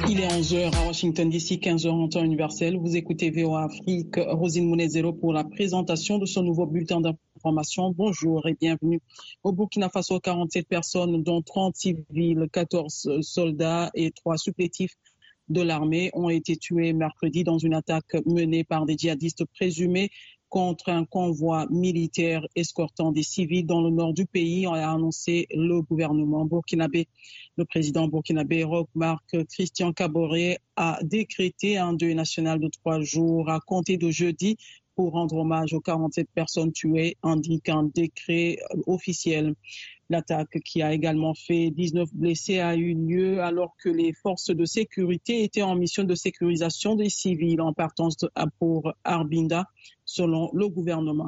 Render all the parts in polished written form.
Il est 11h à Washington DC, 15h en temps universel. Vous écoutez VOA Afrique, Rosine Mounezero pour la présentation de ce nouveau bulletin d'information. Bonjour et bienvenue. Au Burkina Faso, 47 personnes, dont 30 civils, 14 soldats et 3 supplétifs de l'armée ont été tués mercredi dans une attaque menée par des djihadistes présumés contre un convoi militaire escortant des civils dans le nord du pays, a annoncé le gouvernement burkinabé. Le président burkinabé Roch Marc Christian Kaboré a décrété un deuil national de 3 jours à compter de jeudi pour rendre hommage aux 47 personnes tuées, indique un décret officiel. L'attaque, qui a également fait 19 blessés, a eu lieu alors que les forces de sécurité étaient en mission de sécurisation des civils en partance pour Arbinda, selon le gouvernement.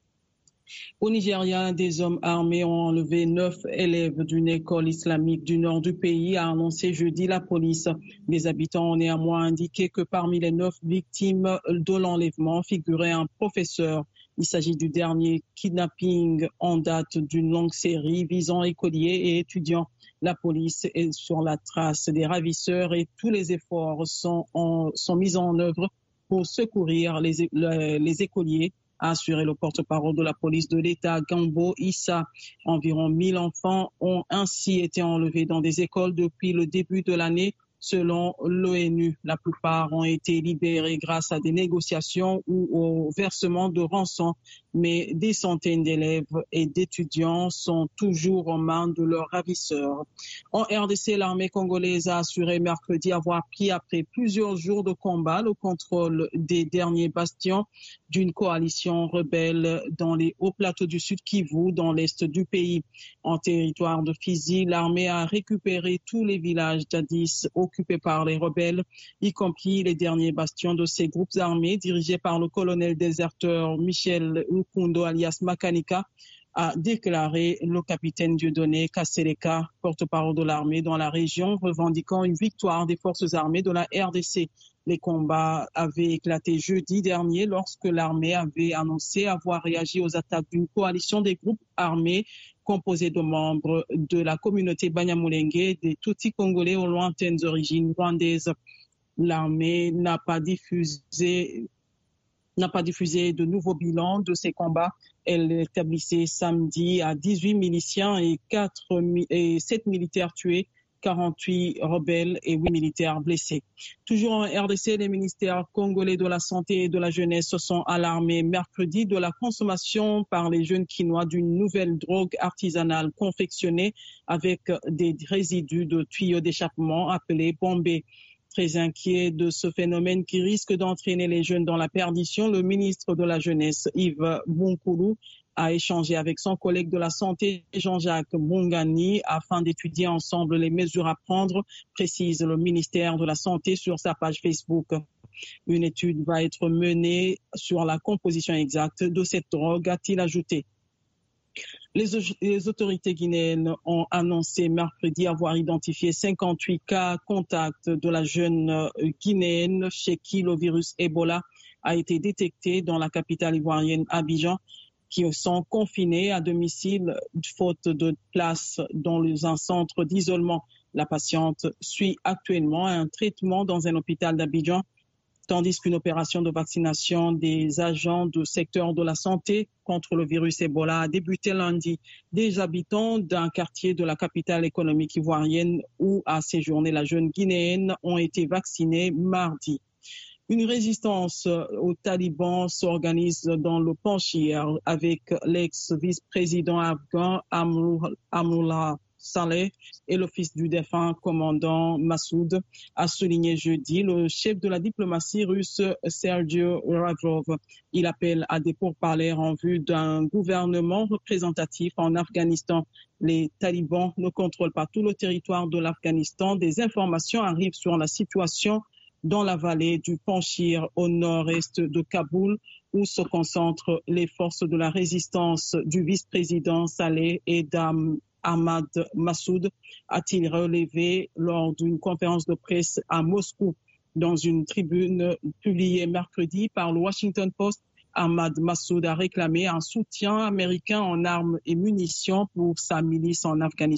Au Nigeria, des hommes armés ont enlevé 9 élèves d'une école islamique du nord du pays, a annoncé jeudi la police. Les habitants ont néanmoins indiqué que parmi les 9 victimes de l'enlèvement figurait un professeur. Il s'agit du dernier kidnapping en date d'une longue série visant écoliers et étudiants. La police est sur la trace des ravisseurs et tous les efforts sont mis en œuvre pour secourir les écoliers, a assuré le porte-parole de la police de l'État, Gambo Issa. Environ 1000 enfants ont ainsi été enlevés dans des écoles depuis le début de l'année. Selon l'ONU, la plupart ont été libérés grâce à des négociations ou au versement de rançons, mais des centaines d'élèves et d'étudiants sont toujours aux mains de leurs ravisseurs. En RDC, l'armée congolaise a assuré mercredi avoir pris, après plusieurs jours de combat, le contrôle des derniers bastions d'une coalition rebelle dans les hauts plateaux du Sud Kivu, dans l'est du pays. En territoire de Fizi, l'armée a récupéré tous les villages jadis occupés par les rebelles, y compris les derniers bastions de ces groupes armés dirigés par le colonel déserteur Michel Lukundo alias Makanika, a déclaré le capitaine Dieudonné Kasseleka, porte-parole de l'armée dans la région, revendiquant une victoire des forces armées de la RDC. Les combats avaient éclaté jeudi dernier lorsque l'armée avait annoncé avoir réagi aux attaques d'une coalition des groupes armés composés de membres de la communauté Banyamulenge, des Tutsis congolais aux lointaines origines rwandaises. L'armée n'a pas diffusé de nouveaux bilans de ces combats. Elle établissait samedi à 18 miliciens et 7 militaires tués, 48 rebelles et 8 militaires blessés. Toujours en RDC, les ministères congolais de la Santé et de la Jeunesse se sont alarmés mercredi de la consommation par les jeunes Kinois d'une nouvelle drogue artisanale confectionnée avec des résidus de tuyaux d'échappement appelés bombés. Très inquiet de ce phénomène qui risque d'entraîner les jeunes dans la perdition, le ministre de la Jeunesse, Yves Bunkoulou, a échangé avec son collègue de la Santé, Jean-Jacques Bongani, afin d'étudier ensemble les mesures à prendre, précise le ministère de la Santé sur sa page Facebook. Une étude va être menée sur la composition exacte de cette drogue, a-t-il ajouté. Les autorités guinéennes ont annoncé mercredi avoir identifié 58 cas contacts de la jeune guinéenne chez qui le virus Ebola a été détecté dans la capitale ivoirienne Abidjan, qui sont confinés à domicile faute de place dans un centre d'isolement. La patiente suit actuellement un traitement dans un hôpital d'Abidjan, tandis qu'une opération de vaccination des agents du secteur de la santé contre le virus Ebola a débuté lundi. Des habitants d'un quartier de la capitale économique ivoirienne où a séjourné la jeune guinéenne ont été vaccinés mardi. Une résistance aux talibans s'organise dans le Panchir avec l'ex-vice-président afghan Amrullah Saleh et le fils du défunt commandant Massoud, a souligné jeudi le chef de la diplomatie russe Sergei Lavrov. Il appelle à des pourparlers en vue d'un gouvernement représentatif en Afghanistan. Les talibans ne contrôlent pas tout le territoire de l'Afghanistan. Des informations arrivent sur la situation dans la vallée du Panchir au nord-est de Kaboul, où se concentrent les forces de la résistance du vice-président Saleh et d'Ahmad Massoud, a-t-il relevé lors d'une conférence de presse à Moscou. Dans une tribune publiée mercredi par le Washington Post, Ahmad Massoud a réclamé un soutien américain en armes et munitions pour sa milice en Afghanistan.